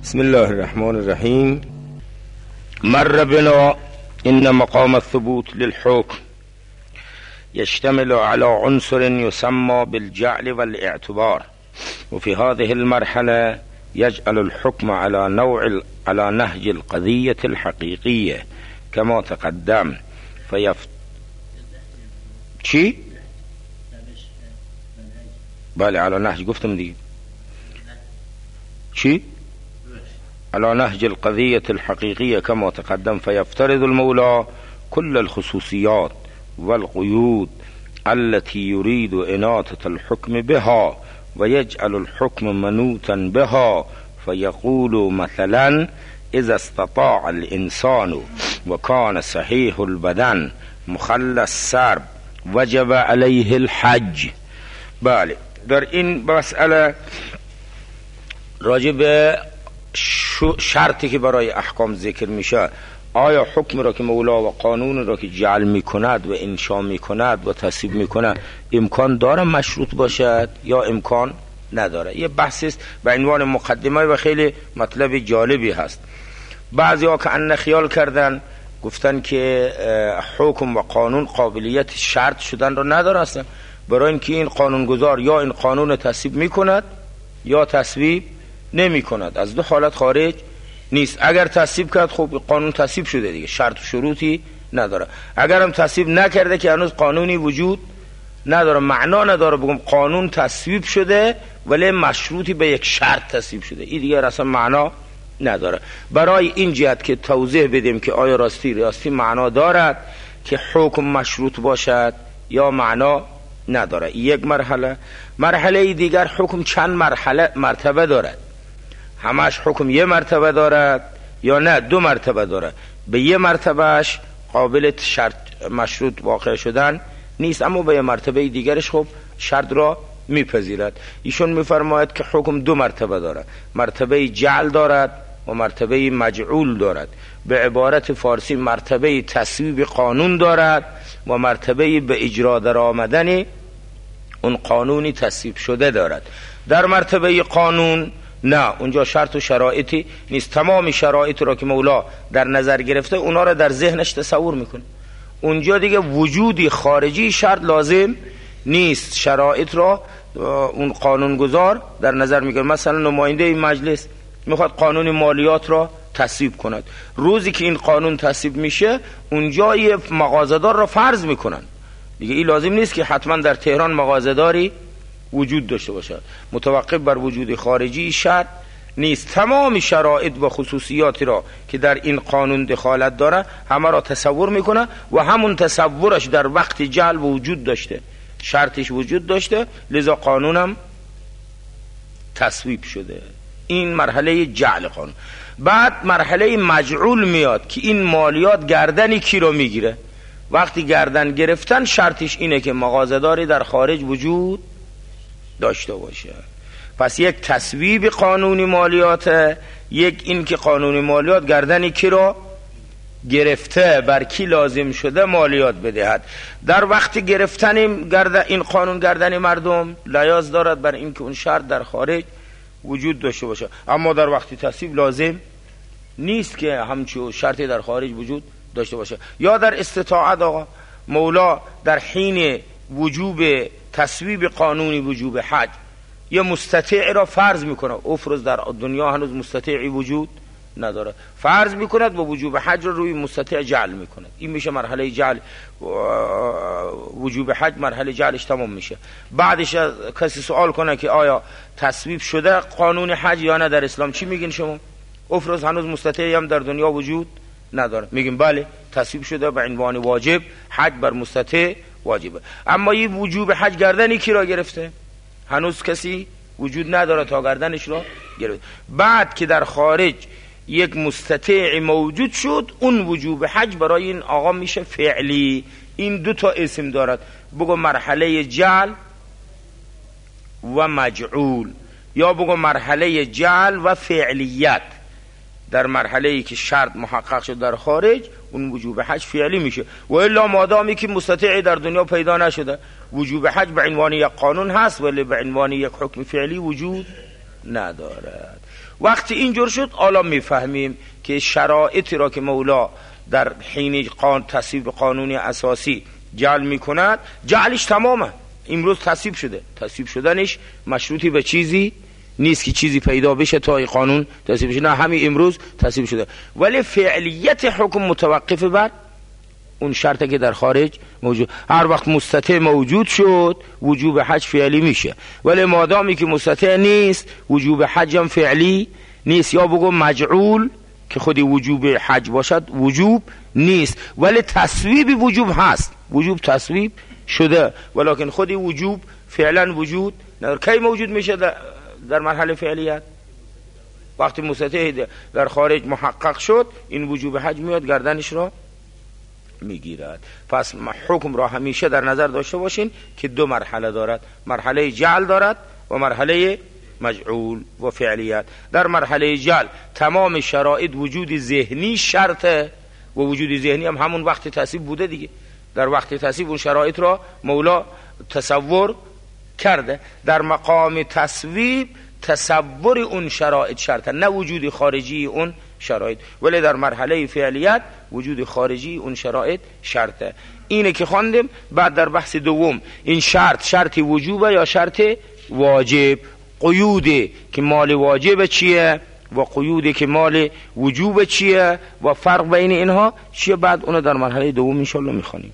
بسم الله الرحمن الرحیم. مر بنا ان مقام الثبوت للحكم يشتمل على عنصر يسمى بالجعل والاعتبار، وفي هذه المرحلة يجعل الحكم على نهج القضية الحقيقية كما تقدم چی؟ بله على نهج گفتم دیگه. چی؟ على نهج القضية الحقيقية كما تقدم فيفترض المولى كل الخصوصيات والقيود التي يريد إناثة الحكم بها ويجعل الحكم منوطا بها، فيقول مثلا إذا استطاع الإنسان وكان صحيح البدن مخلى السرب وجب عليه الحج. بله، در این مسئله راجب شرطی که برای احکام ذکر میشه، آیا حکم را که مولا و قانون را که جعل میکند و انشا میکند و تصویب میکند امکان داره مشروط باشد یا امکان نداره؟ یه بحثی است به عنوان مقدمه و خیلی مطلب جالبی هست. بعضی ها که ان خیال کردن گفتن که حکم و قانون قابلیت شرط شدن را نداره اصلا، برای اینکه این قانونگذار یا این قانون تصویب میکند یا تصویب نمی کند، از دو حالت خارج نیست. اگر تصویب کرد خب قانون تصویب شده دیگه، شرط و شروطی نداره. اگر هم تصویب نکرده که هنوز قانونی وجود نداره، معنا نداره بگم قانون تصویب شده ولی مشروطی به یک شرط تصویب شده، این دیگه اصلا معنا نداره. برای این جهت که توضیح بدیم که آیا راستی معنا دارد که حکم مشروط باشد یا معنا نداره. یک مرحله دیگر حکم چند مرتبه دارد، همش حکم یه مرتبه دارد یا نه 2 مرتبه دارد. به یه مرتبهش قابل شرط مشروط واقع شدن نیست، اما به یه مرتبه دیگرش خب شرط را میپذیرد. ایشون میفرماید که حکم 2 مرتبه دارد، مرتبه جعل دارد و مرتبه مجعول دارد. به عبارت فارسی مرتبه تصویب قانون دارد و مرتبه به اجرا در آمدن اون قانونی تصویب شده دارد. در مرتبه قانون نه، اونجا شرط و شرایطی نیست، تمام شرایط را که مولا در نظر گرفته اونا را در ذهنش تصور میکنه. اونجا دیگه وجودی خارجی شرط لازم نیست، شرایط را اون قانونگذار در نظر میگیره. مثلا نماینده این مجلس میخواد قانون مالیات را تصویب کند، روزی که این قانون تصویب میشه اونجا یه مغازه‌دار را فرض میکنن دیگه. این لازم نیست که حتما در تهران مغازه‌داری وجود داشته باشد، متوقف بر وجود خارجی شرط نیست. تمام شرایط و خصوصیاتی را که در این قانون دخالت داره همه را تصور میکنه و همون تصورش در وقت جعل وجود داشته، شرطش وجود داشته، لذا قانونم تصویب شده. این مرحله جعل قانون. بعد مرحله مجعول میاد که این مالیات گردنی کی رو میگیره. وقتی گردن گرفتن شرطش اینه که مغازه‌داری در خارج وجود داشته باشه. پس یک تصویب قانونی مالیات، یک این که قانونی مالیات گردنی کی رو گرفته، بر کی لازم شده مالیات بدهد. در وقت گرفتن این قانون گردن مردم لیاز دارد بر این که اون شرط در خارج وجود داشته باشه، اما در وقتی تصویب لازم نیست که همچون شرطی در خارج وجود داشته باشه. یا در استطاعت آقا مولا در حین وجوب تصویب قانونی وجوب حج یه مستطیع را فرض میکنه، افرض در دنیا هنوز مستطیعی وجود نداره، فرض میکند و وجوب حج رو روی مستطیع جعل میکند. این میشه مرحله جعل، وجوب حج مرحله جعلش تمام میشه. بعدش کسی سوال کنه که آیا تصویب شده قانون حج یا نه در اسلام، چی میگین شما؟ افرض هنوز مستطیعی هم در دنیا وجود نداره، میگیم بله تصویب شده به عنوان واجب، حج بر مستطیع واجبه. اما این وجوب حج گردنی کی را گرفته؟ هنوز کسی وجود نداره تا گردنش را گرفته. بعد که در خارج یک مستطیع موجود شد، اون وجوب حج برای این آقا میشه فعلی. این 2 تا اسم دارد، بگو مرحله جعل و مجعول، یا بگو مرحله جعل و فعلیت. در مرحله‌ای که شرط محقق شد در خارج اون وجوب حج فعلی میشه، و الا مادامی که مستطیعی در دنیا پیدا نشده وجوب حج به عنوان یک قانون هست ولی به عنوان یک حکم فعلی وجود ندارد. وقتی اینجور شد حالا میفهمیم که شرایطی را که مولا در حین تصویب قانونی اساسی جعل میکند، جعلش تمامه. امروز تصویب شده، تصویب شدنش مشروطی به چیزی نیست که چیزی پیدا بشه تا این قانون تصویب بشه، نه، همین امروز تصویب شده. ولی فعلیت حکم متوقف بر اون شرطه که در خارج موجود. هر وقت مستطیع موجود شد وجوب حج فعلی میشه، ولی مادامی که مستطیع نیست وجوب حج هم فعلی نیست. یا بگو مجعول که خودی وجوب حج باشد وجوب نیست، ولی تصویب وجوب هست، وجوب تصویب شده، ولکن خودی وجوب فعلا وجود نداره. کی موجود میشه در مرحله فعلیت؟ وقتی مستطیع در خارج محقق شد این وجوب حج میاد گردنش را میگیرد. پس حکم را همیشه در نظر داشته باشین که دو مرحله دارد، مرحله جعل دارد و مرحله مجعول و فعلیت. در مرحله جعل تمام شرایط وجود ذهنی شرطه و وجود ذهنی هم همون وقت تصویب بوده دیگه. در وقت تصویب اون شرایط را مولا تصور کرده. در مقام تصویب تصور اون شرایط شرطه، نه وجود خارجی اون شرایط. ولی در مرحله فعلیت وجود خارجی اون شرایط شرطه. اینه که خواندیم. بعد در بحث دوم این شرط وجوبه یا شرط واجب، قیودی که مال واجب چیه و قیودی که مال وجوب چیه و فرق بین اینها چیه، بعد اونو در مرحله دوم انشاءالله میخوانیم.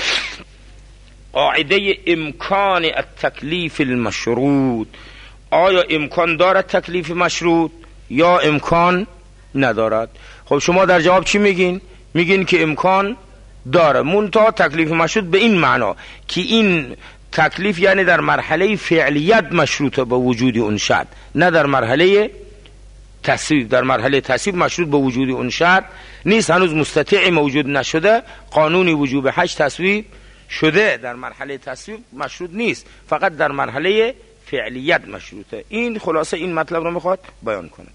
قاعده امکان التکلیف المشروط، آیا امکان دارد تکلیف مشروط یا امکان ندارد؟ خب شما در جواب چی میگین؟ میگین که امکان داره، منتها تکلیف مشروط به این معنا که این تکلیف یعنی در مرحله فعلیت مشروطه به وجود اون شرط، نه در مرحله تصویب. در مرحله تصویب مشروط به وجود اون شرط نیست، هنوز مستطیع موجود نشده، قانونی وجوب حج تصویب شده، در مرحله تصویب مشروط نیست، فقط در مرحله فعلیت مشروطه. این خلاصه این مطلب رو میخواد بیان کنه.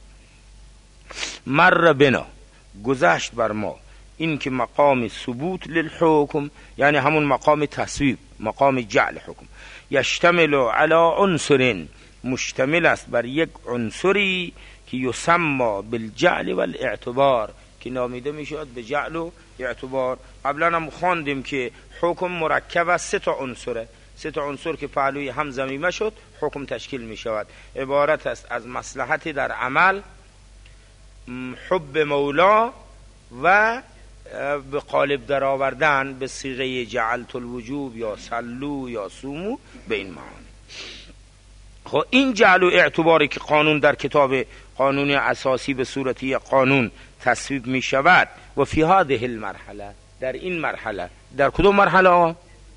مر بنا، گذشت بر ما، این که مقام ثبوت للحکم یعنی همون مقام تصویب، مقام جعل حکم، یشتمل علی عنصر، مشتمل است بر یک عنصری که یسمى بالجعل والاعتبار، که نامیده میشود به جعل و اعتبار. قبلا هم خواندیم که حکم مرکب از 3 عنصره، 3 عنصر که پهلوی هم ضمیمه شد حکم تشکیل می شود. عبارت است از مصلحتی در عمل، حب مولا و به قالب در آوردن به صیغه جعلت الوجوب یا صلو یا صومو به این معانی. خب این جعل و اعتباری که قانون در کتاب قانون اساسی به صورتی قانون تصویب می شود و فی هذه المرحله، در این مرحله، در کدوم مرحله؟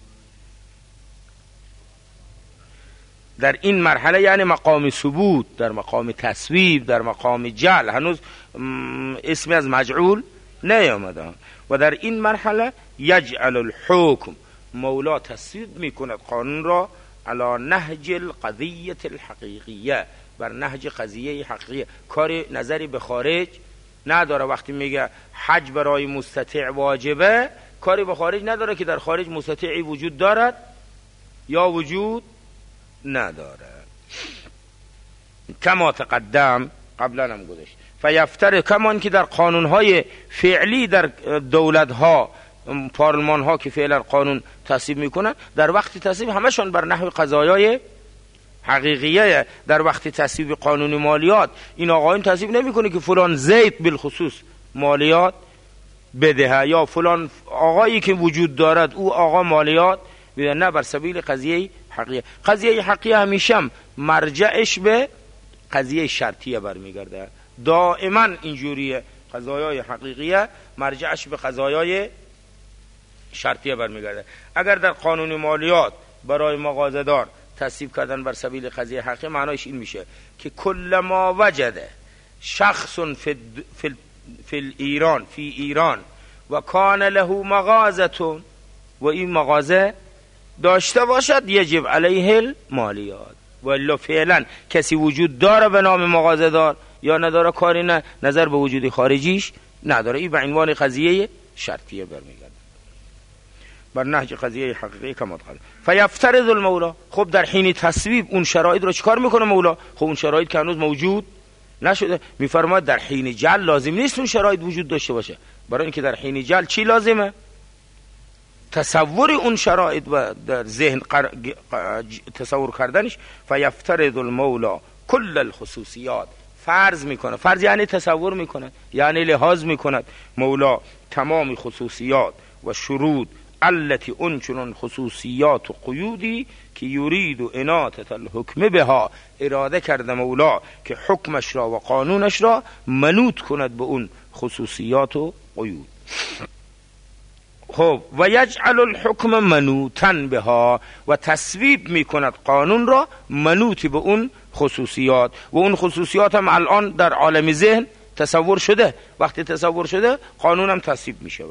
در این مرحله یعنی مقام ثبوت، در مقام تصویب، در مقام جعل، هنوز اسمی از مجعول نیامده. و در این مرحله یجعل الحکم، مولا تصویب میکند قانون را علی نهج القضیه الحقیقیه، بر نهج قضیه حقیقیه، کاری نظری به خارج نداره. وقتی میگه حج برای مستطیع واجبه، کاری به خارج نداره که در خارج مستطیعی وجود دارد یا وجود نداره. کما تقدم، قبلا هم گذشت. فیفتر، کمان که در قانونهای فعلی در دولتها، پارلمانها که فعلا قانون تصویب میکنن، در وقت تصویب همشون بر نحو قضایای حقیقیه. در وقت تصویب قانون مالیات این آقایون تصویب نمیکنه که فلان زید بالخصوص مالیات بدهه یا فلان آقایی که وجود دارد او آقا مالیات بده، نه، بر سبیل قضیه حقیقیه. قضیه حقیقیه همیشه مرجعش به قضیه شرطیه برمیگرده، دائما اینجوریه. قضایای حقیقیه مرجعش به قضایای شرطیه برمیگرده. اگر در قانون مالیات برای مغازه‌دار تصویب کردن بر سبیل قضیه حقیقی، معنایش این میشه که کل ما وجده شخص فی ایران و کان له مغازتون، و این مغازه داشته باشد، یجب علیه المالیات. ولی فعلا کسی وجود داره به نام مغازه دار یا نداره، کاری نه، نظر به وجود خارجیش نداره. این به عنوان قضیه شرطیه برمیگرده، بر نهج قضیه حقیقی کما قال. فیفترض المولا، خب در حین تصویب اون شرایط رو چیکار میکنه مولا؟ خب اون شرایط که هنوز موجود نشده. میفرماید در حین جعل لازم نیست اون شرایط وجود داشته باشه، برای اینکه در حین جعل چی لازمه؟ تصور اون شرایط و در ذهن تصور کردنش. فیفترض المولا کل الخصوصیات، فرض میکنه، فرض یعنی تصور میکنه، یعنی لحاظ میکنه مولا تمام خصوصیات و شروط التي اونچنان خصوصیات و قیودی که یرید و اناتت الحکم بها، اراده کرده مولا که حکمش را و قانونش را منوط کند به اون خصوصیات و قیود. خب و یجعل الحکم منوطا بها، و تصویب میکند قانون را منوطی به اون خصوصیات، و اون خصوصیات هم الان در عالم ذهن تصور شده. وقتی تصور شده قانون هم تصویب میشه.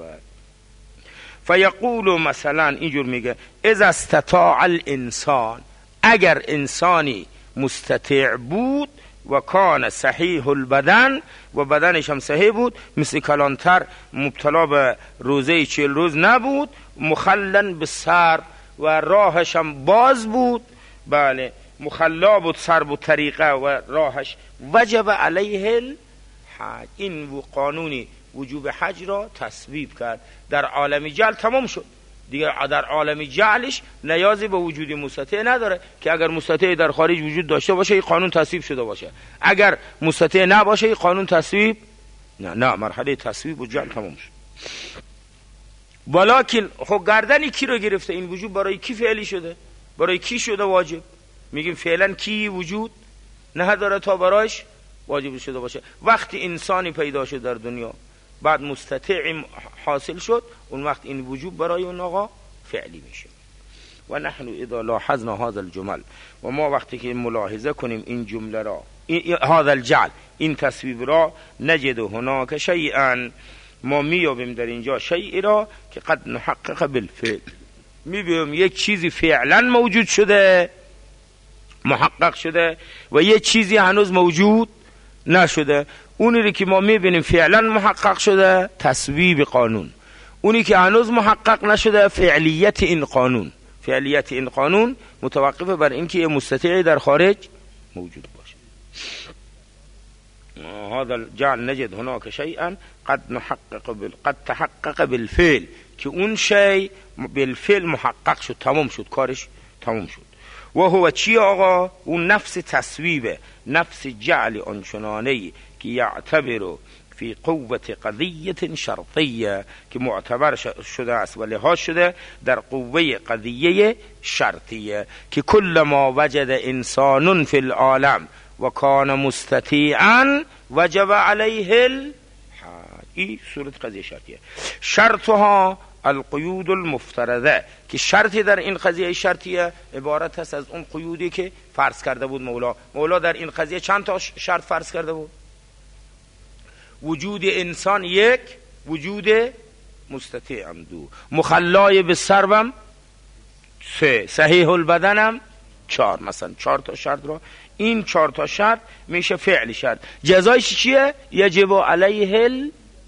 فیقول مثلا اینجور میگه اذا استطاع الانسان، اگر انسانی مستطیع بود و کان صحیح البدن، و بدنش هم صحیح بود، مثل کلانتر مبتلا به روزه 40 روز نبود، مخلن به سر و راهش هم باز بود، بله مخلا بود سر بود طریقه و راهش، وجب علیه الحج، این قانونی وجوب حج را تصویب کرد. در عالم جعل تمام شد دیگه. در عالم جعلش نیازی به وجود مستطیع نداره که اگر مستطیع در خارج وجود داشته باشه این قانون تصویب شده باشه، اگر مستطیع نباشه این قانون تصویب نه مرحله تصویب و جعل تمام شد. ولکن خب گردن کی رو گرفته؟ این وجوب برای کی فعلی شده؟ برای کی شده واجب؟ میگیم فعلا کی وجود نداره تا برایش واجب شده باشه. وقتی انسانی پیدا شد در دنیا بعد مستطیع حاصل شد، اون وقت این وجوب برای اون آقا فعلی میشه. و نحن اذا لاحظنا هذا الجمل، و ما وقتی که ملاحظه کنیم این جمله را، هذا الجعل، این تصویب را، نجد هناك شیئا، ما میابیم در اینجا شیئی را که قد نحقق بالفعل، میبینیم یک چیزی فعلا موجود شده، محقق شده، و یک چیزی هنوز موجود نشده. اونی که ما میبینیم فعلا محقق شده تصویب قانون، اونی که هنوز محقق نشده فعلیت این قانون. فعلیت این قانون متوقف بر اینکه یه مستطیعی در خارج موجود باشه. هذا الجعل نجد هناك شيئا قد تحقق بالفعل، که اون شی بالفعل محقق شد، تمام شد، کارش تمام شد. و هو چی آقا؟ اون نفس تصویبه، نفس جعل آنچنانه‌ای که یعتبر فی قوت قضیه شرطیه، که معتبر شده است و لحاظ شده در قوه قضیه شرطیه، که کل ما وجد انسان فی العالم و کان مستطیعا وجب علیه الحج. این صورت قضیه شرطیه. شرطها القیود المفترضه، که شرطی در این قضیه شرطیه عبارت هست از اون قیودی که فرض کرده بود مولا در این قضیه چند تا شرط فرض کرده بود؟ وجود انسان یک، وجود مستطیع هم دو، مخلای به سربم سه، صحیح البدنم چهار. مثلا 4 تا شرط را، این 4 تا شرط میشه فعل شرط. جزایش چیه؟ یجب علیه الحج،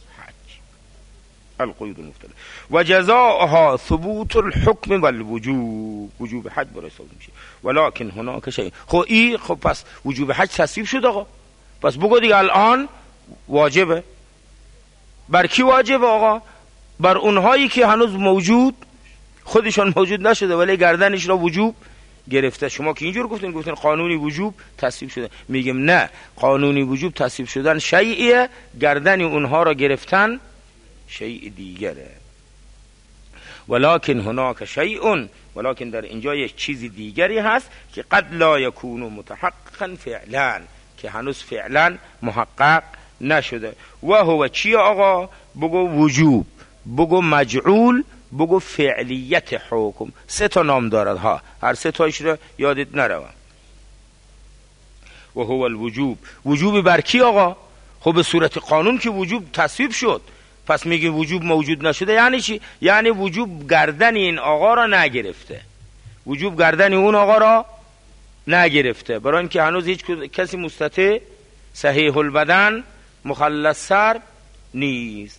القیود المفترضه. و جزاءها ثبوت الحکم والوجوب، وجوب حج برای ثابت میشه. ولکن هناك شیء، خب پس وجوب حج تصویب شد آقا، پس بگو دیگه الان واجبه. بر کی واجبه آقا؟ بر اونهایی که هنوز موجود خودشان موجود نشده ولی گردنش را وجوب گرفته. شما که اینجور گفتین قانونی وجوب تصویب شده، میگم نه، قانونی وجوب تصویب شدن شیئیه، گردن اونها را گرفتن شیء دیگره. ولکن هناك شیء، ولکن در اینجا یک چیز دیگری هست که قد لا یکون متحققا فعلا، که هنوز فعلا محقق نشده. و هو چی آقا؟ بگو وجوب، بگو مجعول، بگو فعلیت حکم. 3 تا نام دارد ها، هر 3 تایش رو یادت نروه. و هو الوجوب، وجوب بر کی آقا؟ خب به صورت قانون که وجوب تصویب شد، پس میگه وجوب موجود نشده یعنی چی؟ یعنی وجوب گردن این آقا را نگرفته، وجوب گردن اون آقا را نگرفته، برای اینکه هنوز هیچ کسی مستطیع صحیح البدن مخلص سر نیست.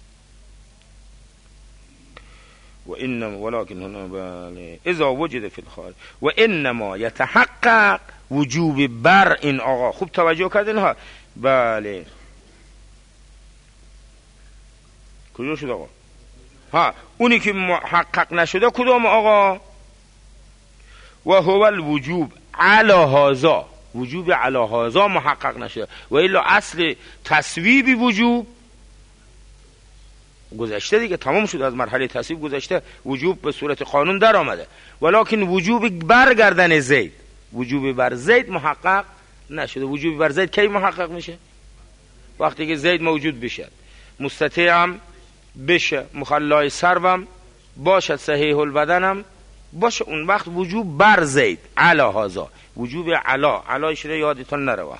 و انما ولكن هنا اذا وجد في الخارج و انما يتحقق وجوب بر این آقا. خوب توجه کردین ها، بله کجا شد آقا؟ اونی که محقق نشده کدام آقا؟ و هو الوجوب علی هذا، وجوب علی هذا محقق نشده، و الا اصل تصویبی وجوب گذشته دیگه، تمام شد، از مرحله تصویب گذشته، وجوب به صورت قانون در آمده، ولکن وجوب برگردن زید، وجوب بر زید محقق نشده. وجوب بر زید کی محقق میشه؟ وقتی که زید موجود بشه، مستطیعم بشه، مخلای سربم باشد، صحیح البدنم باشه، اون وقت وجوب بر زید علی هذا، وجوب علایش رو یادتون نروه،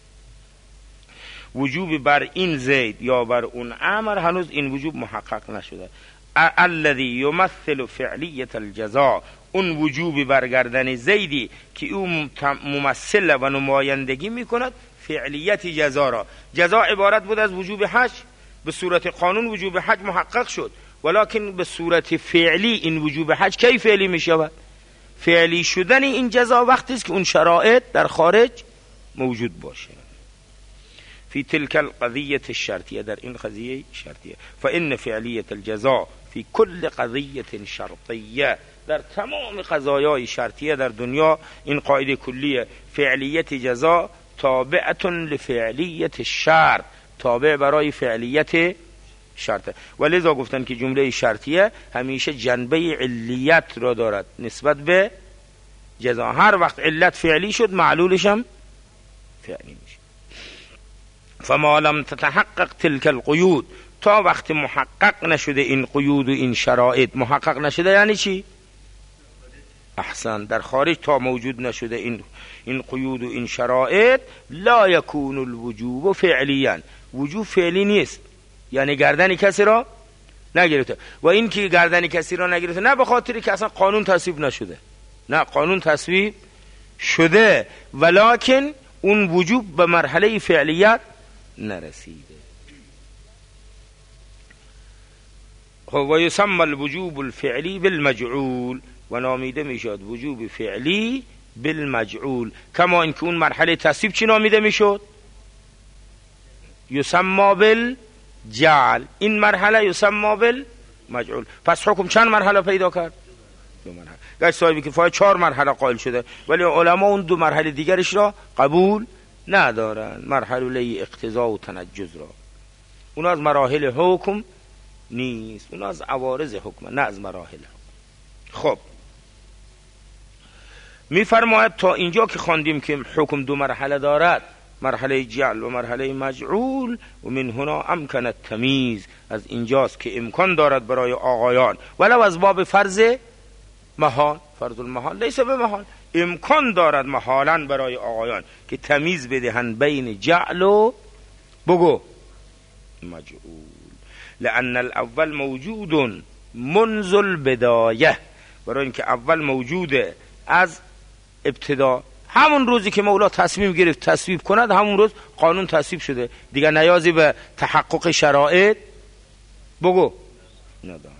وجوب بر این زید یا بر اون امر هنوز این وجوب محقق نشده. الذی یمثل فعلیت الجزاء، اون وجوب برگردن زیدی که اون ممثل و نمایندگی میکند فعلیت جزا را. جزا عبارت بود از وجوب حج، به صورت قانون وجوب حج محقق شد، ولکن به صورت فعلی این وجوب حج کی فعلی میشود؟ فعلی شدن این جزا وقتی است که اون شرایط در خارج موجود باشه. فی تلک القضیه الشرطیه، در این قضیه شرطیه، فان فعلیت الجزاء فی کل قضیه شرطیه، در تمام قضایای شرطیه در دنیا این قاعده کلیه، فعلیت جزا تابعه لفعلیت الشرط، تابع برای فعلیت شرطه، ولذا گفتن که جمله شرطیه همیشه جنبه علیت را دارد نسبت به جزا. هر وقت علت فعلی شد معلولش هم فعلی میشه. فما لم تتحقق تلك القیود، تا وقت محقق نشده این قیود و این شرایط محقق نشده، یعنی چی؟ احسن، در خارج تا موجود نشده این قیود و این شرایط، لا یکون الوجوب فعلیا، وجوب فعلی نیست، یعنی گردن کسی را نگرفته. و این که گردن کسی را نگرفته نه به خاطری که اصلا قانون تصویب نشده، نه قانون تصویب شده، ولکن اون وجوب به مرحله فعلیت نرسیده. و یسمى الوجوب الفعلی بالمجعول، و نامیده میشد وجوب فعلی بالمجعول، کما اینکه اون مرحله تصویب چی نامیده میشد؟ یسمى بالجعل، این مرحله یسمى بالمجعول. پس حکم چند مرحله پیدا کرد؟ 2 مرحله. گرچه صاحب کفایه 4 مرحله قائل شده، ولی علما اون 2 مرحله دیگرش را قبول ندارن، مرحله اقتضا و تنجز را. اون از مراحل حکم نیست، اون از عوارض حکم، نه از مراحل. خب میفرماید تا اینجا که خواندیم که حکم 2 مرحله دارد، مرحله جعل و مرحله مجعول، و من هنا امکن التمییز، از اینجاست که امکان دارد برای آقایان، ولو از باب فرض محال، فرض المحال لیس به محال، امکان دارد محالا برای آقایان که تمیز بدهند بین جعل و بگو مجعول، لان الاول موجود منذ البدایه، برای اینکه اول موجوده از ابتدا، همون روزی که مولا تصمیم گرفت تصویب کند همون روز قانون تصویب شده دیگه، نیازی به تحقق شرایط بگو نداره.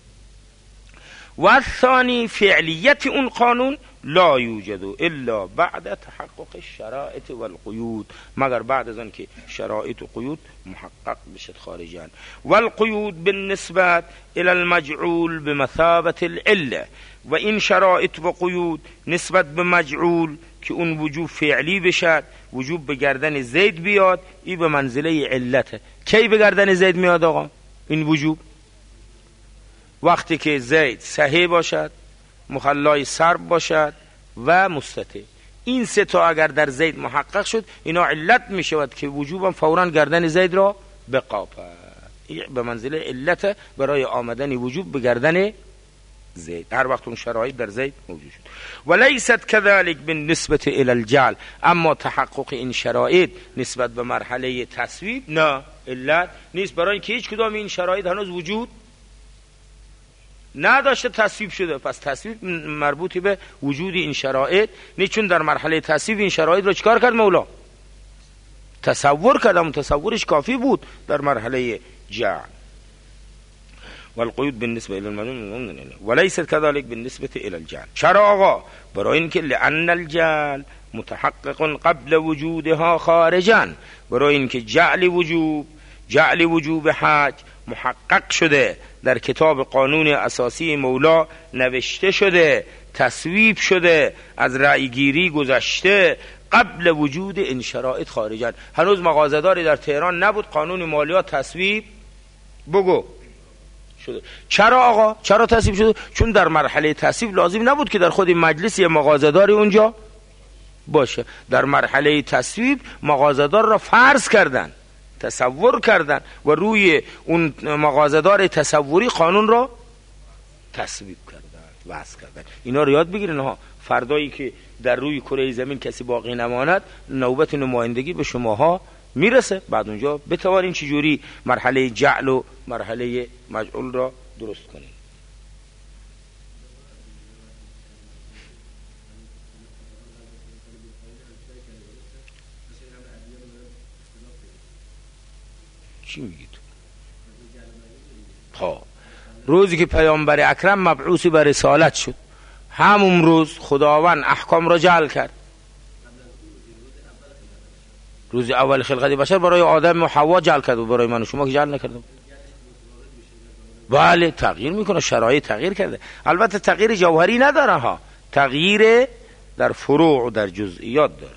و ثانی فعلیت اون قانون لا یوجد الا بعد تحقق الشرائط والقیود، مگر بعد از آن که شرایط و قیود محقق بشد خارجان. والقیود بالنسبه الى المجعول بمثابه العله، و این شرایط و قیود نسبت به مجعول که اون وجوب فعلی بشد، وجوب به گردن زید بیاد، این به منزله علته. کی به گردن زید میاد آقا این وجوب؟ وقتی که زید صحیح باشد، مخلای سرب باشد و مستطیع. این 3 تا اگر در زید محقق شد، اینا علت می شود که وجوبم فوراً گردن زید را بقاپد، به منزله علت برای آمدن وجوب به گردن زید، هر وقت اون شرایط در زید موجود شد. ولیست كذلك بالنسبه الى الجعل، اما تحقق این شرایط نسبت به مرحله تصویب نه، علت نیست، برای اینکه هیچ کدام این شرایط هنوز وجود نداشته تصویب شده. پس تصویب مربوطی به وجود این شرایط نیست، چون در مرحله تصویب این شرایط رو چکار کرد مولا؟ تصور کردم، تصورش کافی بود در مرحله جعل. والقيود بالنسبه الى المجعول وليست كذلك بالنسبه الى الجعل. چرا آقا؟ برای اینکه لان الجعل متحقق قبل وجودها خارجا، برای اینکه جعل وجوب حج محقق شده، در کتاب قانون اساسی مولا نوشته شده، تصویب شده، از رأیگیری گذشته، قبل وجود این شرایط خارجا. هنوز مغازه‌داری در تهران نبود، قانون مالیات تصویب بگو شده. چرا آقا؟ چرا تصویب شده؟ چون در مرحله تصویب لازم نبود که در خود مجلس یه مغازه‌داری اونجا باشه. در مرحله تصویب مغازه‌دار را فرض کردن، تصور کردن و روی اون مغازه‌دار تصوری قانون را تصویب کردن، وضع کردن. اینا رو یاد بگیرین ها. فردایی که در روی کره زمین کسی باقی نماند، نوبت نمایندگی به شماها میرسه، بعد اونجا بتوانین چجوری مرحله جعل و مرحله مجعول را درست کنین. چی میگید؟ روزی که پیامبر اکرم مبعوث به رسالت شد، همون روز خداوند احکام را جعل کرد. روز اول خلقت بشر برای آدم و حوا جعل کرد و برای من و شما که جعل نکرده. بله تغییر میکنه، شرایط تغییر کرده. البته تغییر جوهری نداره ها، تغییر در فروع و در جزئیات داره.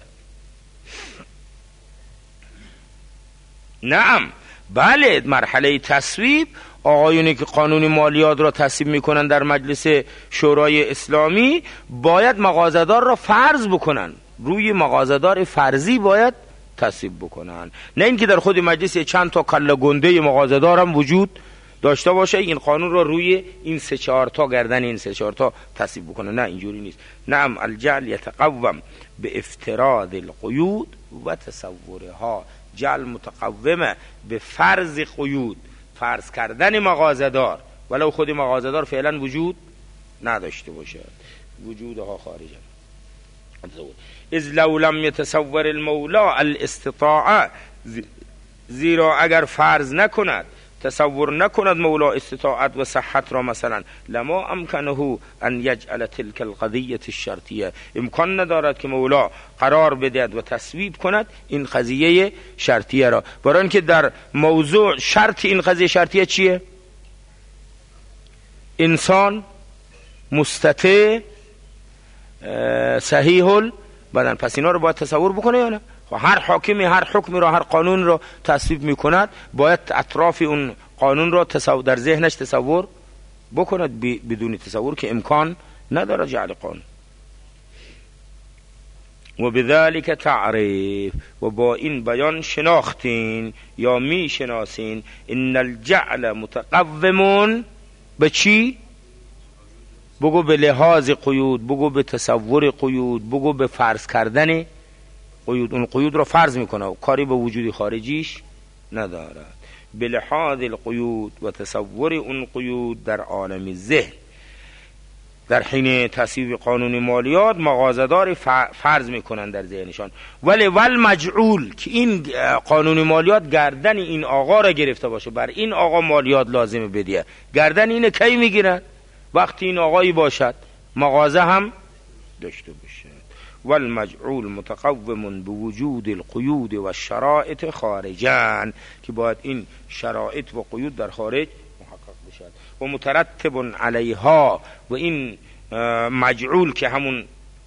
نعم بله، مرحله تصویب، آقایونی که قانون مالیات را تصویب میکنن در مجلس شورای اسلامی باید مغازه‌دار را فرض بکنن، روی مغازه‌دار فرضی باید تصویب بکنن، نه اینکه در خود مجلس چند تا کله گنده مغازه‌دار هم وجود داشته باشه این قانون را روی این 3-4 تا گردن این 3-4 تا تصویب بکنه. نه اینجوری نیست. نعم الجعل یتقوم به افتراض القیود و تصورها، جعل متقومه به فرض قیود، فرض کردن مغازه‌دار ولو خود مغازه‌دار فعلا وجود نداشته باشه، وجودها خارجه. اذ لو لم يتصور المولا الاستطاعه، زیرا اگر فرض نکند، تصور نکند مولا استطاعت و صحت را مثلا، لما امکنه ان یجعل تلك القضیه الشرطیه، امکان ندارد که مولا قرار بدهد و تصویب کند این قضیه شرطیه را، برای اینکه در موضوع شرط این قضیه شرطیه چیه؟ انسان مستطیع صحیح البدن. پس اینا رو باید تصور بکنه یا نه؟ هر حاکمی هر حکمی را، هر قانون را تصویب میکند، باید اطراف اون قانون را در ذهنش تصور بکند، بدون تصور که امکان نداره جعل قانون. و بذلك تعریف، و با این بیان شناختین یا می شناسین ان الجعل متقوم به چی؟ بگو به لحاظ قیود، بگو به تصور قیود، بگو به فرض کردن قیود. اون قیود را فرض میکنه و کاری به وجود خارجیش ندارد. به لحاظ القیود و تصور اون قیود در عالم ذهن، در حین تصویب قانون مالیات مغازه‌دار فرض میکنن در ذهنشان. ولی مجعول که این قانون مالیات گردن این آقا را گرفته باشه، بر این آقا مالیات لازمه بدیه، گردن اینه کی میگیرن؟ وقتی این آقایی باشد مغازه هم داشته باشه. والمجعول متقوم بوجود القیود و الشرائط خارجا، که باید این شرائط و قیود در خارج محقق بشد. و مترتب علیها، و این مجعول که همون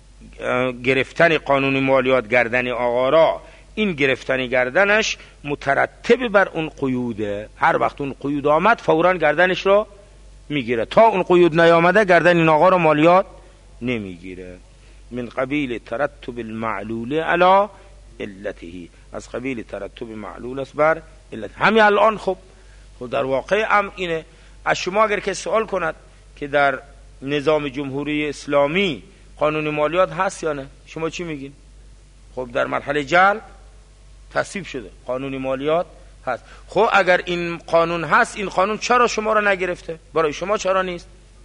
گرفتن قانون مالیات گردن آقا را، این گرفتن گردنش مترتب بر اون قیوده. هر وقت اون قیود آمد فوراً گردنش رو میگیره، تا اون قیود نیامده گردن این آقا رو مالیات نمیگیره. من قبیل ترتب المعلول علی علته، از قبیل ترتب معلول است بر علت. همین الان خب در واقع هم اینه. از شما اگر که سوال کند که در نظام جمهوری اسلامی قانون مالیات هست یا نه، شما چی میگین؟ خب در مرحله جعل تصویب شده، قانون مالیات هست. خب اگر این قانون هست، این قانون چرا شما را نگرفته؟ برای شما چرا نیست؟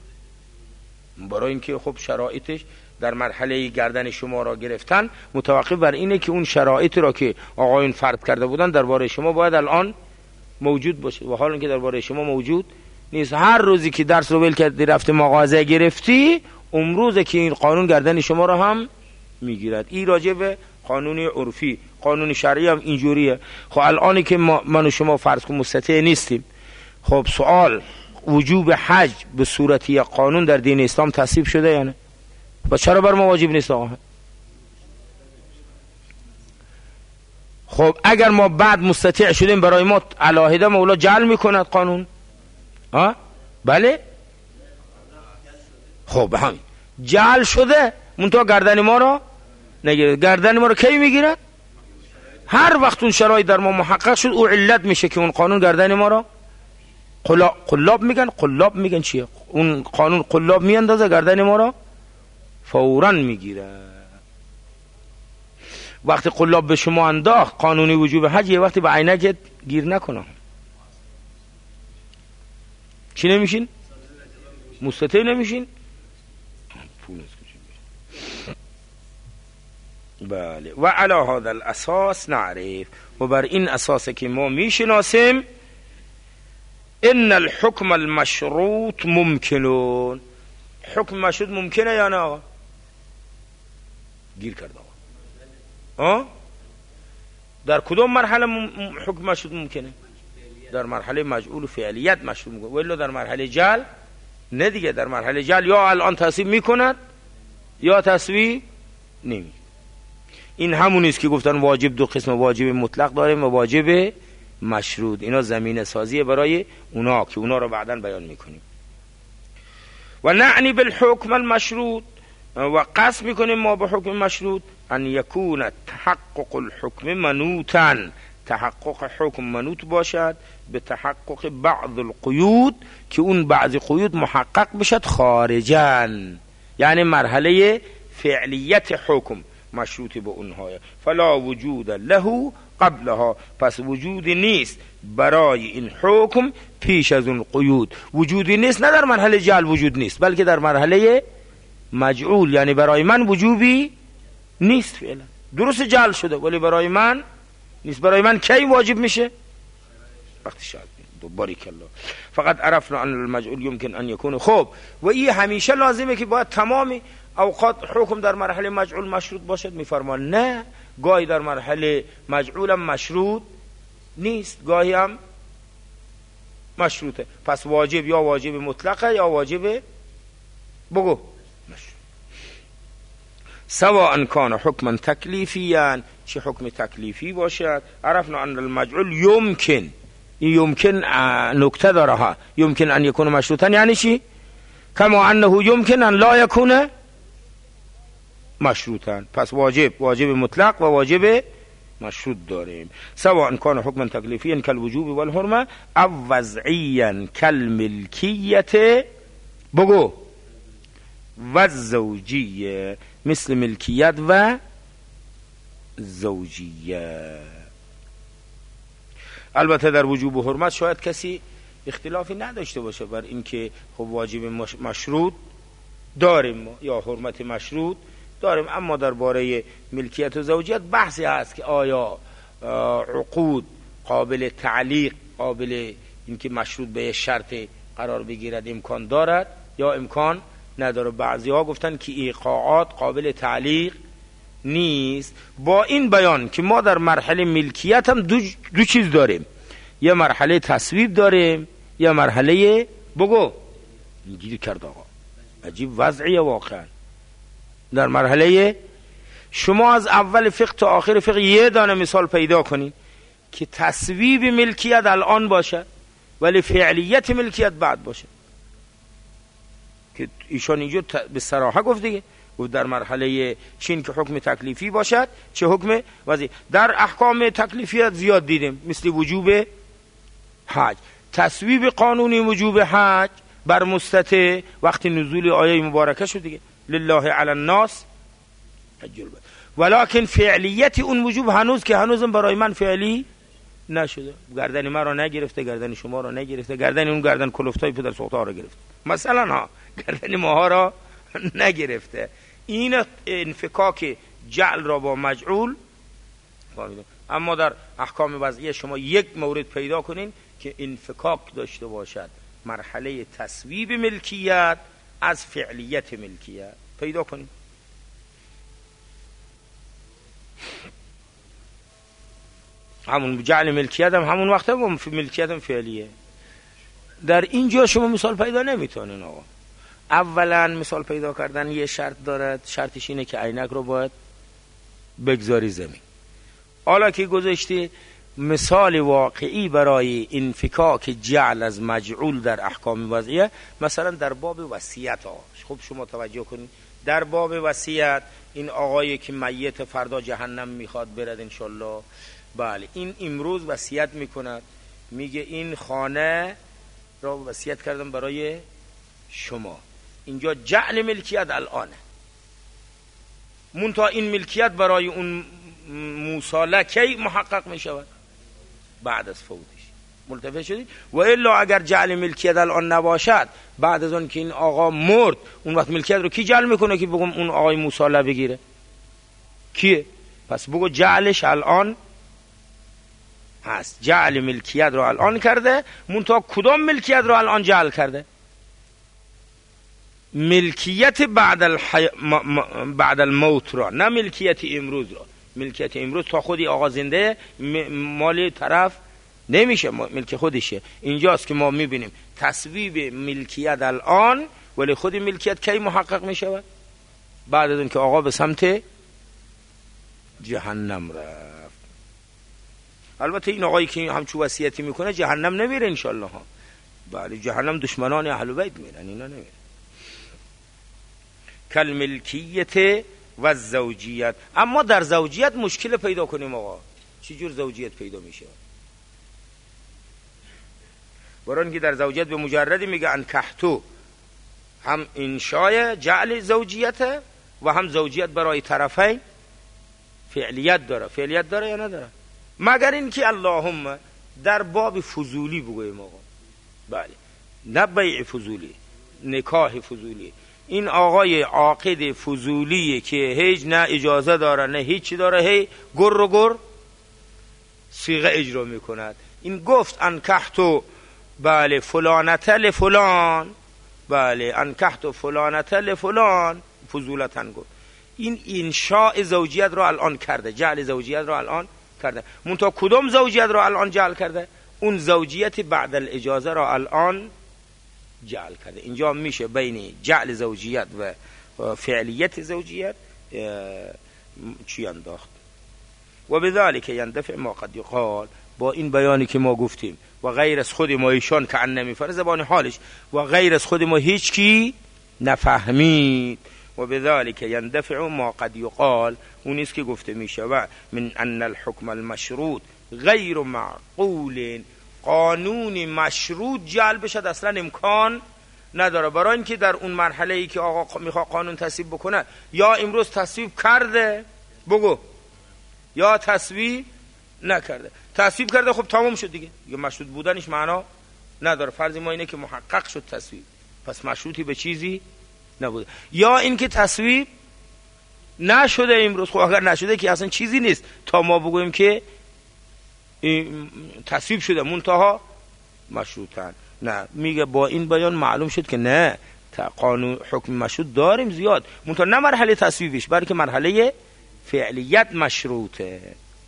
برای اینکه خب شرایطش در مرحله گردن شما را گرفتن متوقف بر اینه که اون شرایط را که آقایون فرض کرده بودن درباره شما باید الان موجود باشه، و حال اینکه درباره شما موجود نیست. هر روزی که درس رو ول کردی رفته مغازه گرفتی، اون روزه که این قانون گردن شما را هم میگیرد. این راجع به قانون عرفی. قانون شرعی هم اینجوریه. خب الانی که من و شما فرض کن مستطیع نیستیم، خب سوال وجوب حج به صورت یک قانون در دین اسلام تصویب شده یا نه؟ و چرا بر ما واجب نیست آقا؟ خب اگر ما بعد مستطیع شدیم برای ما علاهده مولا جعل میکند قانون؟ بله. خب همین جعل شده، منتها گردن ما را نگیرد. گردن ما را کی میگیرد؟ هر وقت اون شرایط در ما محقق شد، او علت میشه که اون قانون گردن ما را قلاب میگن چیه؟ اون قانون قلاب میاندازه گردن ما را فوراً میگیره. وقتی قلاب به شما انداخت قانونی وجوب حج، یه وقتی به عینکت گیر نکنه، چی نمیشین؟ مستطیع نمیشین. بله. و علی هذا الاساس نعرف، و بر این اساس که ما میشناسیم ان الحكم المشروط ممکنون. حکم مشروط ممکنه یا نه آقا؟ گیر کرد آقا. در کدوم مرحله حکم مشروط ممکنه؟ در مرحله مجعول و فعلیت مشروط ممکنه، ولی در مرحله جعل نه دیگه. در مرحله جعل یا الان تصویب میکند یا تصویب نمی. این همون است که گفتن واجب دو قسم، واجب مطلق داریم و واجب مشروط. اینا زمینه سازیه برای اونا که اونا رو بعداً بیان میکنیم. و نعنی بالحکم المشروط، و قصد میکنیم ما به حکم مشروط ان یکون تحقق الحکم منوطا، تحقق حکم منوط باشد به تحقق بعض القیود، که اون بعض قیود محقق بشد خارجاً، یعنی مرحله فعلیت حکم مشروط به اونها. فلا وجود له قبلها، پس وجودی نیست برای این حکم پیش از اون قیود. وجودی نیست، نه در مرحله جعل وجود نیست، بلکه در مرحله مجعول، یعنی برای من وجوبی نیست فعلا. درست جعل شده ولی برای من نیست. برای من کی واجب میشه؟ وقتی شاید بارک الله. فقط عرفنا ان المجعول يمكن ان يكون. خب و این همیشه لازمه که باید تمامی اوقات حکم در مرحله مجعول مشروط باشد؟ میفرمان نه، گاهی در مرحله مجعول هم مشروط نیست، گاهی هم مشروطه. پس واجب یا واجب مطلقه یا واجب بگو سواء کان حکما تکلیفیان، چه حکم تکلیفی باشد. عرفنا ان المجعول یمکن، این یمکن نکته داره ها، یمکن ان یکون مشروطا یعنی چی؟ کما انه یمکن ان لا یکون مشروطا. پس واجب مطلق و واجب مشروط داریم. سواء کان حکما تکلیفیا کالوجوب والحرمه او وضعیا کالملکیت بگو و الزوجیه، مثل ملکیت و زوجیه. البته در وجوب و حرمت شاید کسی اختلافی نداشته باشه بر این که خب واجب مشروط داریم یا حرمت مشروط داریم، اما درباره ملکیت و زوجیت بحثی هست که آیا عقود قابل تعلیق، قابل اینکه مشروط به شرط قرار بگیرد امکان دارد یا امکان نداره. بعضی ها گفتن که ایقاعات قابل تعلیق نیست. با این بیان که ما در مرحله ملکیت هم دو چیز داریم، یه مرحله تصویب داریم، یه مرحله بگو اینجوری کرد آقا عجیب وضعیه واقعا. در مرحله شما از اول فقه تا آخر فقه یه دانه مثال پیدا کنید که تصویب ملکیت الان باشه ولی فعلیت ملکیت بعد باشه، که ایشان اینجور به صراحه گفت دیگه، گفت در مرحله چین که حکم تکلیفی باشد چه حکم وضعی. در احکام تکلیفیت زیاد دیدیم، مثل وجوب حج، تصویب قانونی وجوب حج بر مستطیع وقتی نزول آیه مبارکه شد دیگه، لله علی الناس حج البیت، ولکن فعلیت اون وجوب هنوز که هنوزم برای من فعلی نشده. گردن ما را نگرفته، گردن شما را نگرفته، گردن اون گردن کلفتای پدر سوخته ها را گرفته مثلا ها، گردن ماها را نگرفته. این انفکاک جعل را با مجعول فهمیدیم. اما در احکام وضعیه شما یک مورد پیدا کنین که انفکاک داشته باشد، مرحله تصویب ملکیت از فعلیت ملکیت پیدا کنین. همون جعل ملکیت هم همون وقته با ملکیت هم فعلیه. در اینجا شما مثال پیدا نمیتونین آقا. اولا مثال پیدا کردن یه شرط دارد، شرطش اینه که عینک رو باید بگذاری زمین. حالا که گذاشتی مثال واقعی برای انفکاک جعل از مجعول در احکام وضعیه، مثلا در باب وصیت ها. خب شما توجه کنید، در باب وصیت این آقایی که میت فردا جهنم میخواد برد انشالله، بله این امروز وصیت میکند، میگه این خانه را وصیت کردم برای شما. اینجا جعل ملکیت الانه، منتها این ملکیت برای اون موصاله کی محقق میشود؟ بعد از فوتش. ملتفت شدید؟ و الا اگر جعل ملکیت الان نباشد، بعد از اون که این آقا مرد، اون وقت ملکیت رو کی جعل میکنه که بگم اون آقای موصاله بگیره؟ کیه؟ پس بگو جعلش الان هست، جعل ملکیت رو الان کرده، منتها کدام ملکیت رو الان جعل کرده؟ ملکیت بعد الموت را، نه ملکیت امروز را. ملکیت امروز تا خودی آقا زنده مال طرف نمیشه، ملک خودشه. اینجاست که ما میبینیم تصویب ملکیت الان، ولی خود ملکیت کی محقق میشود؟ بعد از اون که آقا به سمت جهنم رفت. البته این آقایی که همچو وصیتی میکنه جهنم نمیره انشالله ها، بله جهنم دشمنان اهل بیت میرن، اینا نمیرن. کل ملکیت و زوجیت. اما در زوجیت مشکل پیدا کنیم آقا. چی جور زوجیت پیدا میشه؟ برای اینکه در زوجیت به مجردی میگه انکحتو، هم انشای جعل زوجیت و هم زوجیت برای طرفین فعلیت داره. فعلیت داره یا نداره؟ مگر اینکه اللهم در باب فضولی بگویم آقا، بله نه بیع فضولی، نکاح فضولی. این آقای عاقد فضولیه که هیچ نه اجازه داره نه هیچی داره، هی گر و گر صیغه اجرا میکند. این گفت انکحتو بله فلانته لفلان، بله انکحتو فلانته لفلان، فضولتن گفت. این انشاء زوجیت رو الان کرده، جعل زوجیت رو الان کرده. منتها کدوم زوجیت رو الان جعل کرده؟ اون زوجیت بعد الاجازه رو الان جعل کرده. اینجا میشه بین جعل زوجیت و فعلیت زوجیت چی انداخت. و بذالک يندفع ما قد یقال، با این بیانی که ما گفتیم و غیر از خود ما ایشان که ان نمیفره زبان حالش، و غیر از خود ما هیچ کی نفهمید. و بذالک يندفع ما قد یقال، اون است که گفته میشه و من ان الحكم المشروط غیر معقول، قانون مشروط جعل بشد اصلا امکان نداره. برای اینکه در اون مرحله ای که آقا میخواد قانون تصویب بکنه، یا امروز تصویب کرده بگو، یا تصویب نکرده. تصویب کرده خب تمام شد دیگه، یا مشروط بودنش معنا نداره. فرض ما اینه که محقق شد تصویب، پس مشروطی به چیزی نبوده. یا اینکه تصویب نشده امروز، خب اگر نشده که اصلا چیزی نیست تا ما بگویم که تصویب شده منتها مشروطن. نه، میگه با این بیان معلوم شد که نه، قانون حکم مشروط داریم زیاد، منتها نه مرحله تصویبش بلکه مرحله فعلیت مشروطه.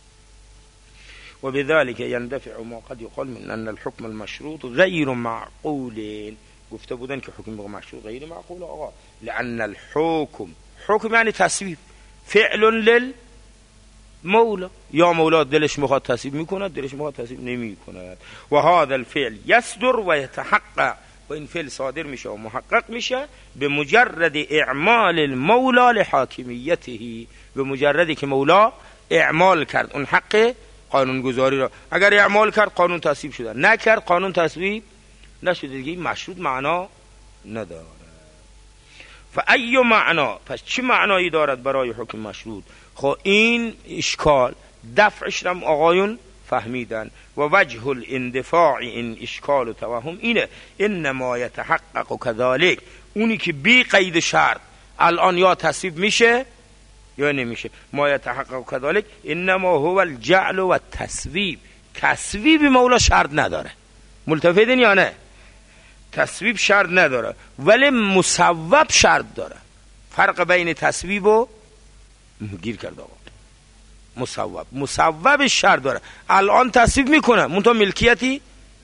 و بذلك يندفع ما قد يقال من ان الحكم المشروط غیر معقول. گفته بودن که حکم مشروط غیر معقول آقا، لان الحكم، حکم یعنی تصویب، فعل للمولا، یا مولا دلش میخواد تصویب میکند، دلش میخواد تصویب نمیکند. و هذا الفعل يصدر و يتحقق، و این فعل صادر میشه و محقق میشه به مجرد اعمال المولا لحاکمیته، به مجردی که مولا اعمال کرد اون حق قانون گذاری را. اگر اعمال کرد قانون تصویب شده، نکرد قانون تصویب نشده دیگه، این مشروط معنا نداره. فای معنا، پس چه معنایی دارد برای حکم مشروط؟ خب این اشکال دفعش هم آقایون فهمیدن. و وجه الاندفاع این اشکال و توهم اینه، انما یتحقق كذلك، اونی که بی قید شرط الان یا تصویب میشه یا نمیشه. ما یتحقق كذلك انما هو الجعل و التصویب. تصویب مولا شرط نداره، ملتفتین یا نه؟ تصویب شرط نداره ولی مصوب شرط داره. فرق بین تصویب و گیر کرد آقا، مصوب شر داره. الان تصویب میکنه منتها ملکیتی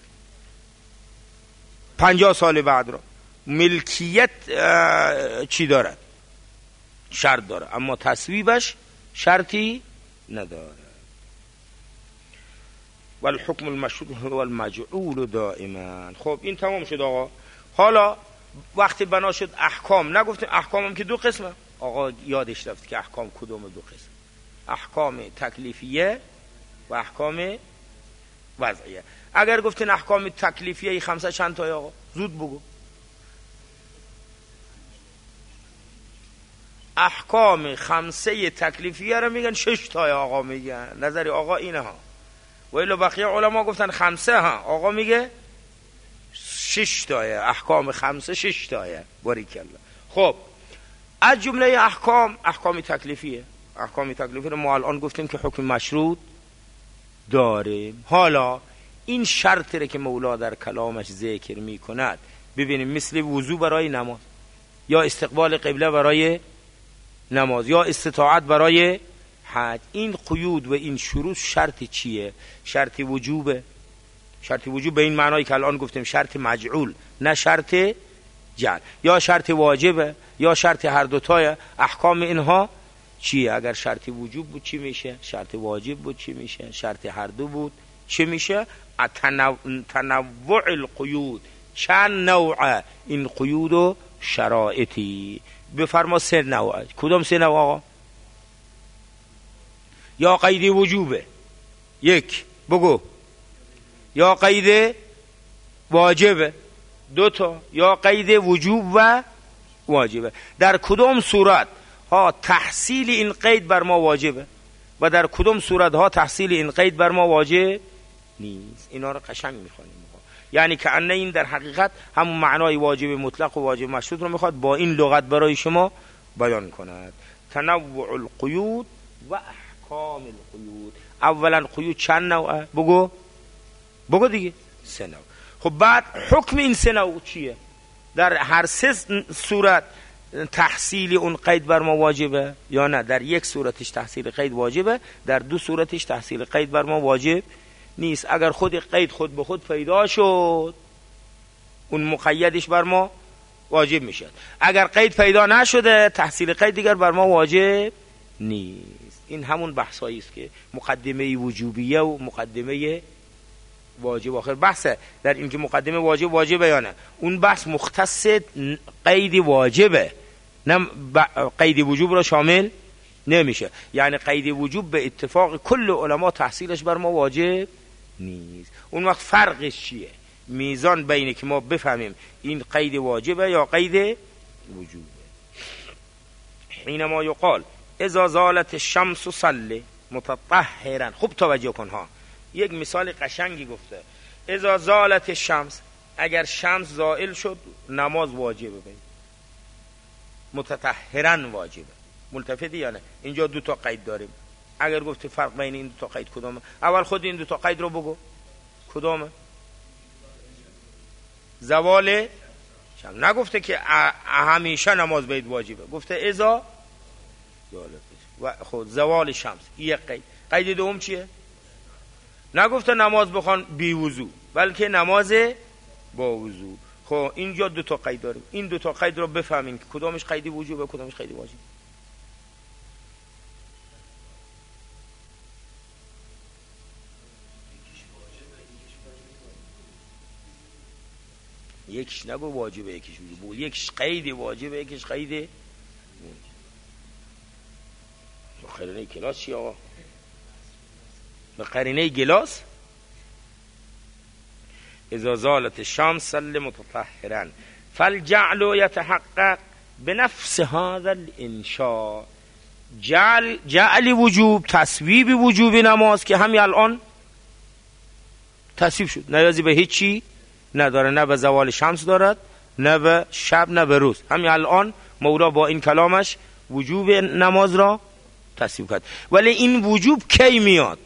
50 سال بعد رو ملکیت چی داره؟ شرط داره، اما تصویبش شرطی نداره. والحکم المشروط هو المجعول دائما. خب این تمام شد آقا. حالا وقتی بنا شد احکام، نگفتیم احکام هم که دو قسمه آقا، یادش رفت که احکام کدوم دو قسم، احکام تکلیفیه و احکام وضعیه. اگر گفتین احکام تکلیفیه خمسه چند تا آقا؟ زود بگو. احکام خمسه تکلیفیه رو میگن 6 تا آقا، میگن نظری آقا اینه ها، و الا بقیه علما گفتن خمسه ها، آقا میگه 6 تا احکام خمسه 6 تا. باریکالله. خب از جمله احکام تکلیفیه. احکام تکلیفی رو ما الان گفتیم که حکم مشروط داریم. حالا این شرطی رو که مولا در کلامش ذکر می کند ببینیم، مثل وضو برای نماز، یا استقبال قبله برای نماز، یا استطاعت برای حج، این قیود و این شروط شرط چیه؟ شرط وجوبه. شرط وجوب به این معنایی که الان گفتیم شرط مجعول، نه شرط جعل. یا شرط واجبه یا شرط هر دوتای. احکام اینها چیه؟ اگر شرط وجوب بود چی میشه؟ شرط واجب بود چی میشه؟ شرط هر دو بود چی میشه؟ تنوع القیود، چند نوع این قیود و شرائطی. بفرما 3 نوع. کدوم 3 نوع آقا؟ یا قید وجوبه 1 بگو، یا قید واجبه 2 تا، یا قید وجوب و واجبه. در کدوم صورت ها تحصیل این قید بر ما واجبه و در کدوم صورت ها تحصیل این قید بر ما واجب نیست؟ اینا رو قشنگ میخوانیم. یعنی که ان این در حقیقت همون معنای واجب مطلق و واجب مشروط رو میخواد با این لغت برای شما بیان کند. تنوع القیود و احکام القیود. اولا قیود چند نوعه؟ بگو دیگه. 3 نوع. خب بعد حکم این 3 نوع چیه؟ در هر 3 صورت تحصیل اون قید بر ما واجبه یا نه؟ در 1 صورتش تحصیل قید واجبه، در 2 صورتش تحصیل قید بر ما واجب نیست. اگر خود قید خود به خود پیدا شد اون مقیدش بر ما واجب میشه. اگر قید پیدا نشده تحصیل قید دیگر بر ما واجب نیست. این همون بحثایی است که مقدمه وجوبیه و مقدمه واجب. آخر بحثه در این که مقدمه واجبه یا نه. اون بحث مختص قید واجبه، نه قید وجوب را شامل نمیشه. یعنی قید وجوب به اتفاق کل علما تحصیلش بر ما واجب نیست. اون وقت فرقش چیه؟ میزان بینه که ما بفهمیم این قید واجبه یا قید وجوبه. حینما یقال اذا زالت الشمس صلی متطهرا. خوب توجه کن ها، یک مثال قشنگی گفته. اذا زالت الشمس، اگر شمس زائل شد نماز واجبه. متطهرا واجبه. ملتفتی یا نه؟ اینجا 2 تا قید داریم. اگر گفتی فرق بین این 2 تا قید کدامه؟ اول خود این 2 تا قید رو بگو کدامه؟ زوال شمس. نگفته که همیشه نماز باید واجبه، گفته اذا و خود زوال شمس. یک قید. قید دوم چیه؟ نگفته نماز بخوان بی وضو، بلکه نماز با وضو. خب اینجا 2 تا قید داریم. این 2 تا قید رو بفهمین که کدامش قید وجوبه کدامش قید واجب. یکیش نگو واجبه یکیش وجوبه، یکیش قید واجبه یکیش قید واجب. قرینه کلاس چی آقا؟ به قرینه گلاس اذا زالت الشمس صل متطهرا فالجعل يتحقق بنفس هذا الانشاء. جعل وجوب، تصویب وجوب نماز که همین الان تصویب شد، نیازی به هیچی نداره، نه به زوال شمس دارد، نه به شب، نه به روز. همین الان مولا با این کلامش وجوب نماز را تصویب کرد. ولی این وجوب کی میاد؟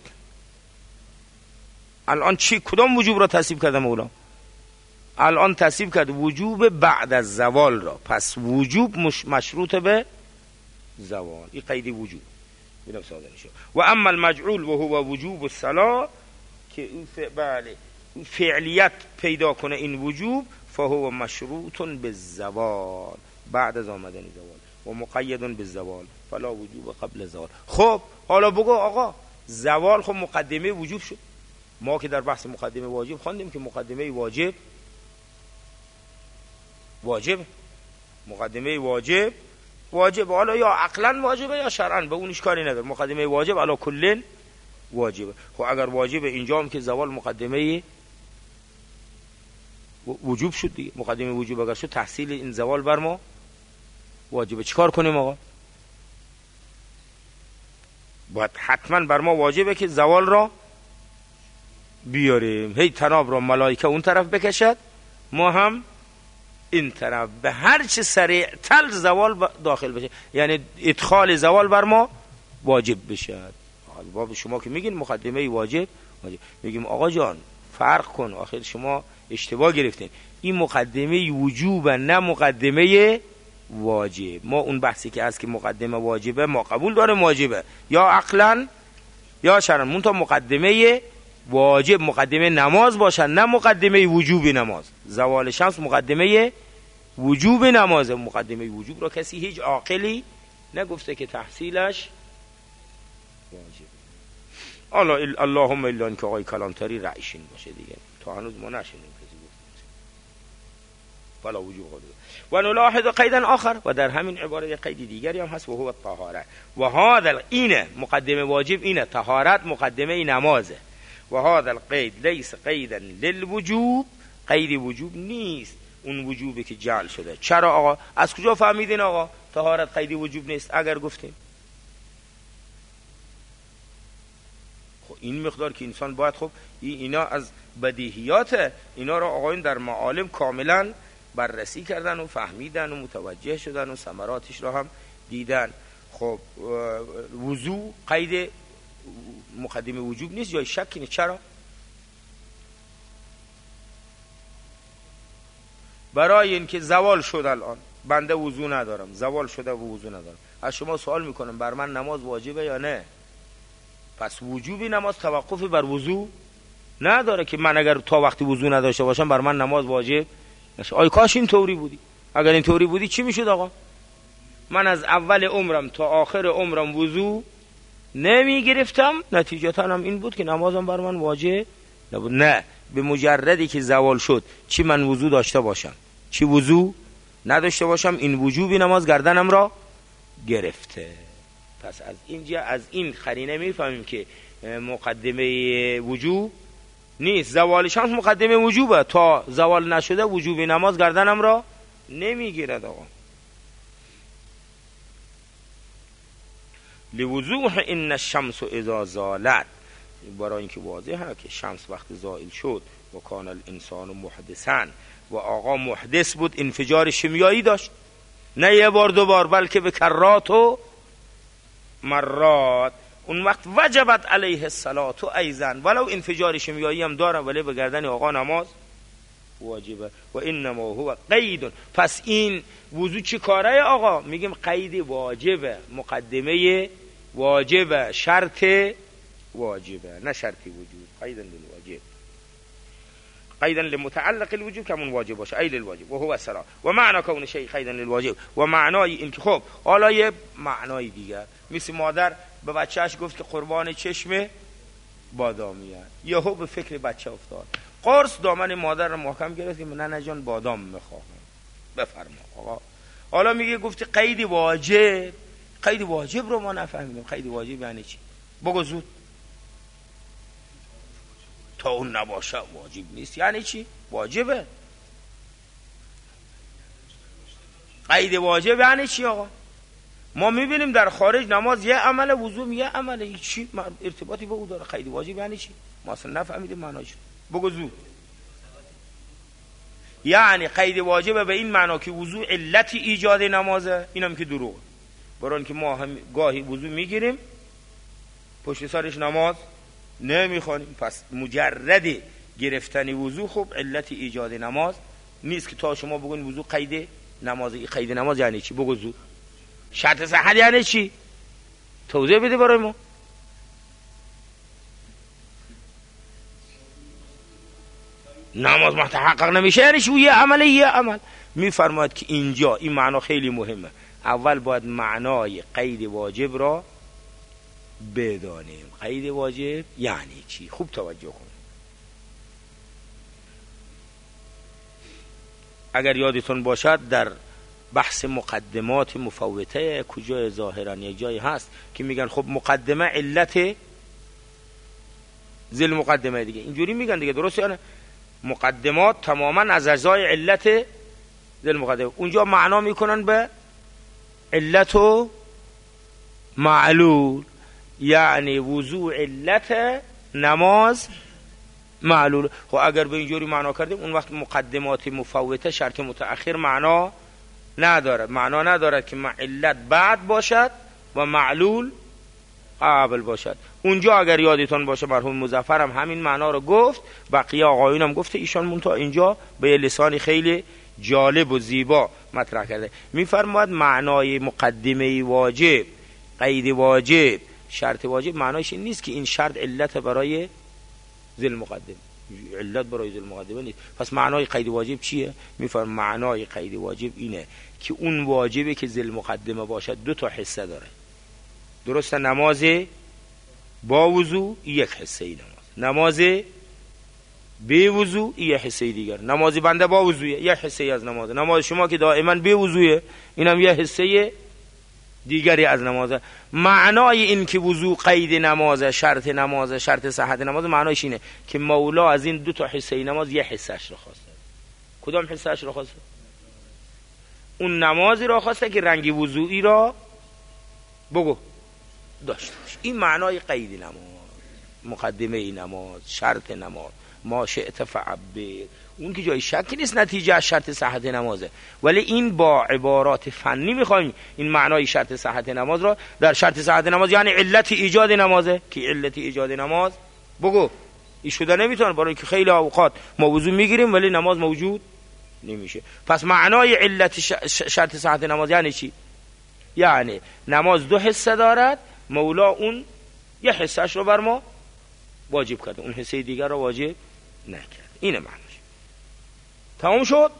الان کدام وجوب را تصویب کرده مولا؟ الان تصویب کرد وجوب بعد از زوال را. پس وجوب مشروط به زوال. این قید وجوب. اینم ساده میشه. و اما المجعول و هو وجوب الصلاه که بله فعلیت پیدا کنه این وجوب، فهو مشروط بالزوال، بعد از آمدن زوال، و مقید بالزوال فلا وجوب قبل زوال. خب حالا بگو آقا زوال خب مقدمه وجوب شد. ما که در بحث مقدمه واجب خواندیم که مقدمه واجب مقدمه واجب حالا یا عقلا واجبه یا شرعا، به اونش کاری نداره. مقدمه واجب علی کل واجبه. خب اگر واجبه اینجا هم که زوال مقدمه وجوب شد دیگه. مقدمه وجوب اگر شد تحصیل این زوال بر ما واجبه. چیکار کنیم آقا؟ باید حتما بر ما واجبه که زوال را بیاریم. هی تناب را ملائکه اون طرف بکشد، ما هم این طرف، به هر چه سریعتر زوال داخل بشه، یعنی ادخال زوال بر ما واجب بشه. باب شما که میگین مقدمه واجب، میگیم آقا جان فرق کن، آخر شما اشتباه گرفتین، این مقدمه وجوب نه مقدمه واجب. ما اون بحثی که هست که مقدمه واجبه ما قبول داریم واجبه یا عقلا یا شرعا، منتها مقدمه واجب مقدمه نماز باشن نه مقدمه وجوب نماز. زوال شمس مقدمه وجوب نمازه. مقدمه وجوب را کسی هیچ عاقلی نگفته که تحصیلش واجب. اللهم الا اینکه آقای کلانتری رعیشین باشه دیگه، تا هنوز ما نشینیم کسی گفت فلا وجوب قدر. و نلاحظ قیدا آخر، و در همین عباره قید دیگری هم هست، و هو الطهاره. و هذا اینه مقدمه واجب، اینه طهارت مقدمه نمازه. و هذا القید لیس قیدا للوجوب، قید وجوب نیست اون وجوبی که جعل شده. چرا آقا؟ از کجا فهمیدین آقا طهارت قید وجوب نیست؟ اگر گفتیم خب این مقدار که انسان باید، خب اینا از بدیهیات، اینا را آقایون در معالم کاملا بررسی کردن و فهمیدن و متوجه شدن و ثمراتش را هم دیدن. خب وضو قید مقدمه وجوب نیست، جای شکی نیست. چرا؟ برای اینکه زوال شد، الان بنده وضو ندارم، زوال شده و وضو ندارم، از شما سوال میکنم بر من نماز واجبه یا نه؟ پس وجوبی نماز توقفی بر وضو نداره که من اگر تا وقتی وضو نداشته باشم بر من نماز واجب نشه. آی کاش این طوری بودی. اگر این طوری بودی چی میشد آقا؟ من از اول عمرم تا آخر عمرم وضو نمی گرفتم، نتیجتا هم این بود که نمازم بر من واجب نبود. نه، به مجردی که زوال شد چی من وضو داشته باشم چی وضو نداشته باشم، این وجوبی نماز گردنم را گرفته. پس از اینجا از این قرینه میفهمیم که مقدمه وجوب نیست. زوال شمس مقدمه وجوبه، تا زوال نشده وجوبی نماز گردنم را نمیگیرد آقا. لوضوح ان الشمس اذا زالت، برای اینکه واضحه که شمس وقت زائل شد و کان الانسان محدثا، و آقا محدث بود، انفجار شیمیایی داشت، نه یه بار دو بار بلکه به کرات و مرات، اون وقت وجبت علیه الصلاة ایضا، ولو انفجار شیمیایی هم داره ولی به گردن آقا نماز واجبه. و انما هو قید. پس این وضو چی کاره آقا؟ میگیم قید واجبه، مقدمه واجبه، شرط واجبه نه شرط وجود. قیدا للواجب، قیدا لمتعلق الوجوب کمون واجب باشه، ای للواجب و هو الصلاة. و معنی کون شیء قیدا للواجب، و معنای این که خب حالا یه معنای دیگر، مثل مادر به بچهش گفت که قربان چشم بادامیه، یهو به فکر بچه افتاد، قرص دامن مادر رو محکم گرفت که نه جان بادام میخوام، بفرما آقا. حالا میگه گفتی قید واجب، قید واجب رو ما نفهمیدیم. قید واجب یعنی چی؟ بگو زود. تا اون نباشه واجب نیست. یعنی چی؟ واجبه. قید واجب یعنی چی آقا؟ ما میبینیم در خارج نماز یه عمل، وضو یه عمل، چی ارتباطی با او داره؟ قید واجب یعنی چی؟ ما اصلا نفهمیدیم معناش. بگو زود. یعنی قید واجبه به این معنا که وضو علت ایجاد نمازه. اینم که دروغ، برای اینکه ما هم گاهی وضو میگیریم پشت سرش نماز نمیخوانیم. پس مجرد گرفتن وضو خب علت ایجاد نماز نیست که تا شما بگین وضو قید نمازی. قید نماز یعنی چی؟ بگو زود. شرط صحت یعنی چی؟ توضیح بده برای ما. نماز متحقق نمیشه یعنی چی؟ یه عمل میفرماید که اینجا این معنا خیلی مهمه. اول باید معنای قید واجب را بدانیم. قید واجب یعنی چی؟ خوب توجه کنید. اگر یادتون باشد در بحث مقدمات مفوته کجای ظاهرا یک جایی هست که میگن خب مقدمه علت ذل مقدمه دیگه، اینجوری میگن دیگه، درسته یا نه؟ مقدمات تماما از اجزای علت ذل مقدمه. اونجا معنا میکنن به علت و معلول، یعنی وضوع علت نماز معلول. خب اگر به اینجوری معنا کردیم اون وقت مقدمات مفوته شرط متأخر معنا ندارد که علت بعد باشد و معلول قبل باشد. اونجا اگر یادتون باشه مرحوم مظفر هم همین معنا رو گفت، بقیه آقایون هم گفته، ایشان منتها اینجا به لسانی خیلی جالب و زیبا مطرح کرده. میفرماید معنای مقدمه واجب، قید واجب، شرط واجب معنایش این نیست که این شرط علت برای ذل مقدمه، علت برای ذل مقدمه نیست. پس معنای قید واجب چیه؟ میفرماید معنای قید واجب اینه که اون واجبه که ذل مقدمه باشد دو تا حصه داره. درسته؟ نماز با وضو یک حصه ای نماز بی وضو یک حصه دیگر، نماز بنده با وضو یک حصه ای از نماز شما که دائما بی وضوه اینم یک حصه دیگری از نماز. معنای این که وضو قید نماز، شرط صحت نماز، معنایش اینه که مولا از این دو تا حصه نماز یک حصهش رو خواسته. کدام حصهش رو خواسته؟ اون نمازی رو خواسته که رنگی وضوئی را بگو داشته باشه. این معنای قید نماز، مقدمه نماز، شرط نماز، ما شئت فعبر. اون که جای شکی نیست نتیجه از شرط صحت نمازه، ولی این با عبارات فنی میخوایم این معنای شرط صحت نماز را در شرط صحت نماز، یعنی علت ایجاد نمازه که علت ایجاد نماز بگو این شده نمیتونه، برای که خیلی اوقات ما وضو میگیریم ولی نماز موجود نمیشه. پس معنای علت شرط صحت نماز یعنی چی؟ یعنی نماز دو حصه دارد، مولا اون یه حصهش رو بر ما واجب کرده، اون حصه دیگر رو واجب نکرد. اینه معناش. تمام شد.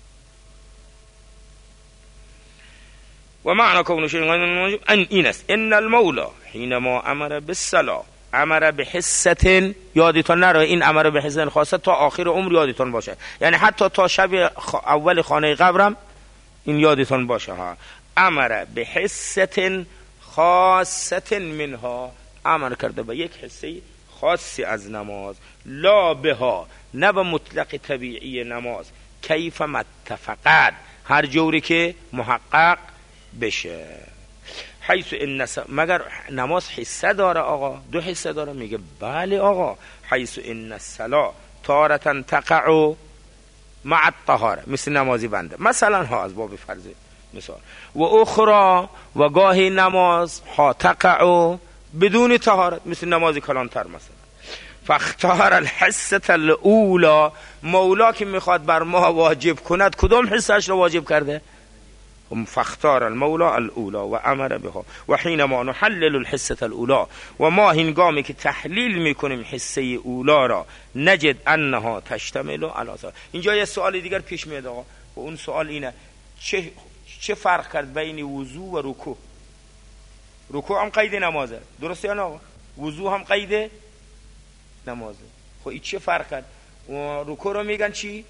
و معنی کون شیء ان این است ان المولا حینما امر بالصلاه امر بحصه، یادتون نره این امر بحصه خاصه تا آخر عمر یادتون باشه، یعنی حتی تا شب اول خانه قبرم این یادتون باشه ها. امر بحصه خاصه منها، امر کرده به یک حصه خاصی از نماز، لا بها، نه به مطلق طبیعی نماز، کیف متفقد، هر جوری که محقق بشه. حیث ان مگر نماز حصه داره آقا؟ دو حصه داره؟ میگه بله آقا. حیث ان الصلاه تارة تقع مع الطهاره، مثل نمازی بنده مثلا ها، از باب فرض مثال، و اخرى و گاهی نماز ها تقع بدون طهارت، مثل نمازی کلانتر مثلا. فاختار الحصه الاولى، مولا که میخواد بر ما واجب کند کدام حصهش رو واجب کرده؟ فاختار المولا الاولى و امر بها. و حینما نحلل الحصه الاولى، و ما هنگامی که تحلیل میکنیم حصه اولا را، نجد انها تشتمل علی ذلك. اینجا یه سوال دیگر پیش میاد آقا، و اون سوال اینه چه فرق کرد بین وضو و رکوع؟ رکوع هم قید نمازه، درسته یا نه؟ وضو هم قید نمازه. خب این چه فرق کرد؟ و رکوع رو میگن چی؟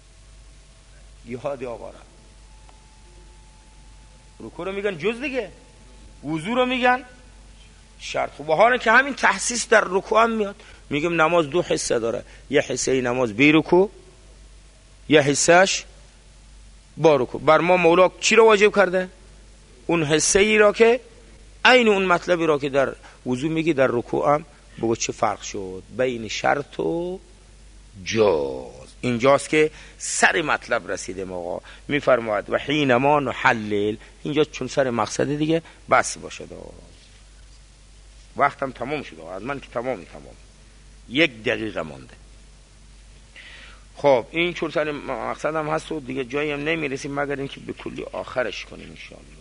یهاد آقا را. رکوع رو میگن جز دیگه، وضو رو میگن شرط. خب حالا که همین تخصیص در رکوع هم میاد، میگم نماز دو حصه داره، یه حصه نماز بی رکوع، یه حصهش با رکوع. بر ما مولا چی رو واجب کرده؟ اون حصه ای را که عین اون مطلبی را که در وضو میگی در رکوع هم بگو چه فرق شد بین شرط و جاز. اینجاست که سر مطلب رسیده آقا. میفرماید و حینما نحلل، اینجا چون سر مقصد دیگه بس باشه وقتم تمام شد از من که تمام 1 دقیقه مانده. خب این چون سر مقصدم هست و دیگه جایی هم نمیرسیم مگر اینکه به کلی آخرش کنیم ان شاء الله.